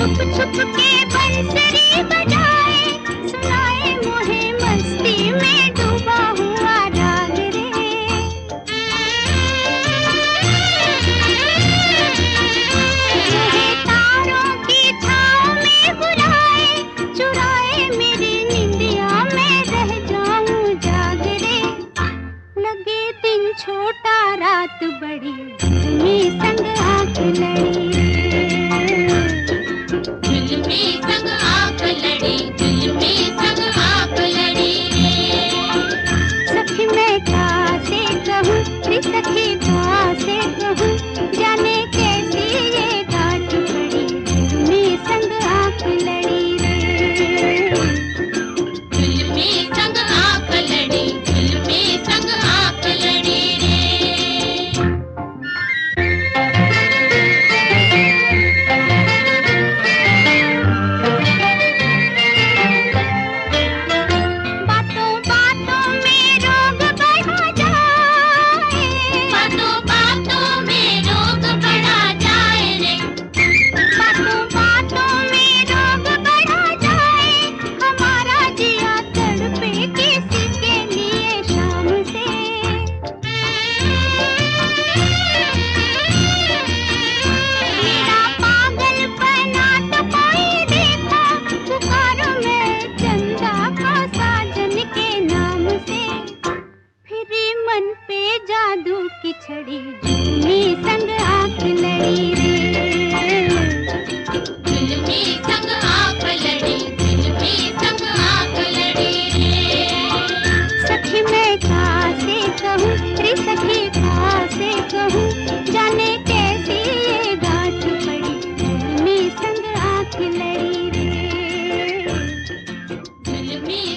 छुप छुप के बंसरी बजाए, सुनाए मोहे मस्ती में डूबा हुआ राग रे। मुझे तारों की छाँव में बुलाए, चुराए मेरी निंदिया में रह जाऊं जाग रे। लगे दिन छोटा रात बड़ी, जुल्मी संग आँख लड़ी रे। जुल्मी संग आँख लड़ी, जुल्मी संग आँख लड़ी रे। सखी मैं कैसे कहूँ, रे सखी कैसे कहूँ, जाने कैसी ये गाँठ पड़ी, जुल्मी संग आँख लड़ी रे। जुल्मी संग आँख लड़ी, जुल्मी संग आँख लड़ी रे। बातों बातों में रोग बढ़ा जाए, बातों बातों में रोग बढ़ा जाए रे। बातों बातों में रोग बढ़ा जाए, हमारा जिया तड़पे किसी के लिए शाम से। मेरा पागलपना तो कोई देखा, पुकारो मैं चंदा का साजन के नाम से। फिर मन पे जादू की छड़ी, जुल्मी संग आँख लड़ी रे। जुल्मी संग आँख लड़ी, जुल्मी संग आँख लड़ी रे। सखी मैं कैसे कहूँ, रे सखी कैसे कहूँ, जाने कैसी ये गाँठ पड़ी, जुल्मी संग आँख लड़ी रे। जुल्मी